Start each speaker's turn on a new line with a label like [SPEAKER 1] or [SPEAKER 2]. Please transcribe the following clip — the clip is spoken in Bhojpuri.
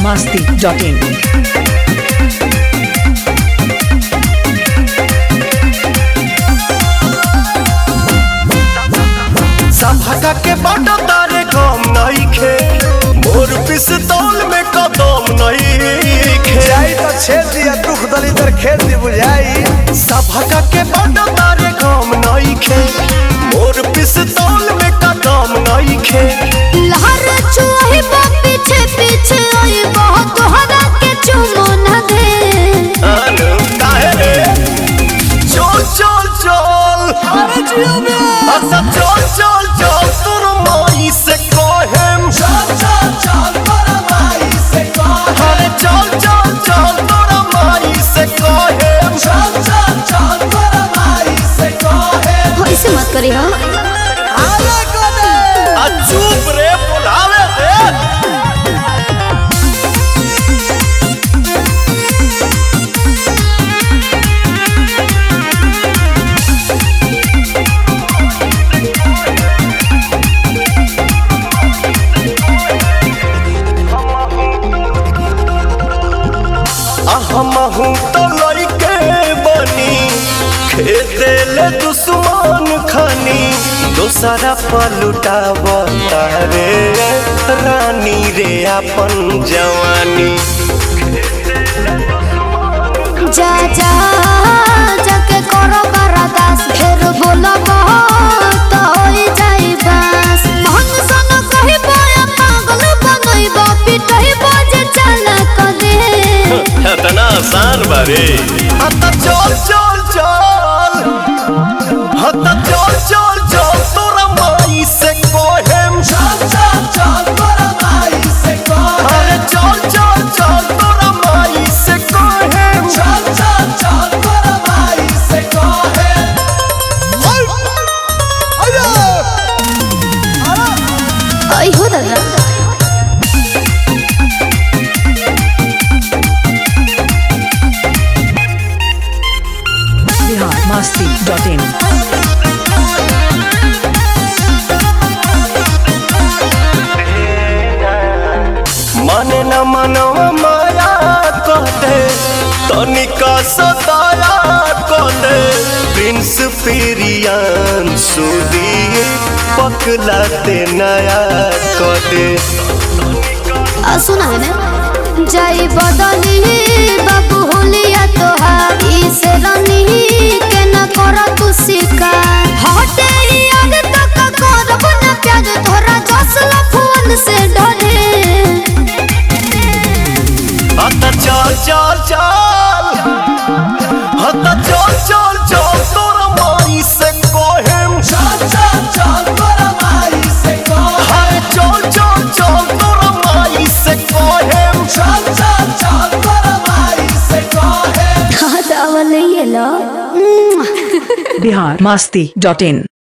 [SPEAKER 1] biharmasti.in
[SPEAKER 2] सभा के बाटा तारे काम नहीं खे मोर पिस्तौल में कदम नहीं खे
[SPEAKER 3] जाई तो छेड़ दिया दुख दलिदर खेल दी बुझाई।
[SPEAKER 2] सभा के बाटा तारे काम नहीं खे मोर पिस्तौल में कदम नहीं खे
[SPEAKER 4] लहर चुही पीछे पीछे आई बहुत तोहरा के चुमो न दे
[SPEAKER 2] अनु काहे रे चल चल चल अरे जियो में अच्छा चल चल चल तोर माई से कहेम चल चल चल तोर माई से कहेम अरे चल चल चल तोर माई से कहेम चल चल चल तोर माई से कहेम
[SPEAKER 4] ऐसे मत करी हो
[SPEAKER 2] आले कोने आ चुप रे बुलावे दे हमहू तो लइके बनी खेते ले दुश्मन खानी दोसरा पलुटाव तारे रानी रे अपन जवानी
[SPEAKER 4] जा जा जाके करो बरदास फिर बोलो तो होई जाई बस मन सन कहि बोया पागल बनइबो पिटइबो जे चल क दे
[SPEAKER 2] इतना आसान बारे हता चल चल चल हता चल चल चल तोरा माई से कहेम चल चल चल तोरा माई से कहेम अरे चल चल चल तोरा माई से कहेम चल चल चल तोरा माई से कहेम
[SPEAKER 4] आई हो दादा
[SPEAKER 1] biharmasti.in
[SPEAKER 2] माने न मनवा माया कहते तनिका सताया कहते प्रिंस पेरियान सुदी पकलाते नया कहते
[SPEAKER 4] सुना है ना जाई बदली बाबू होलिया तोहार इसे रनी के न करा तू शिकार हटे याद तक करब न प्यार तोरा जसल फोन से डरे
[SPEAKER 2] हता चल चल चल हता चल चल चल तोरा माई से कहेम चल चल चल तोरा माई से कहेम अरे चल चल चल तोरा माई से कहेम चल चल चल तोरा माई से कहेम
[SPEAKER 4] हाँ तो अवल ये लो
[SPEAKER 1] biharmasti.in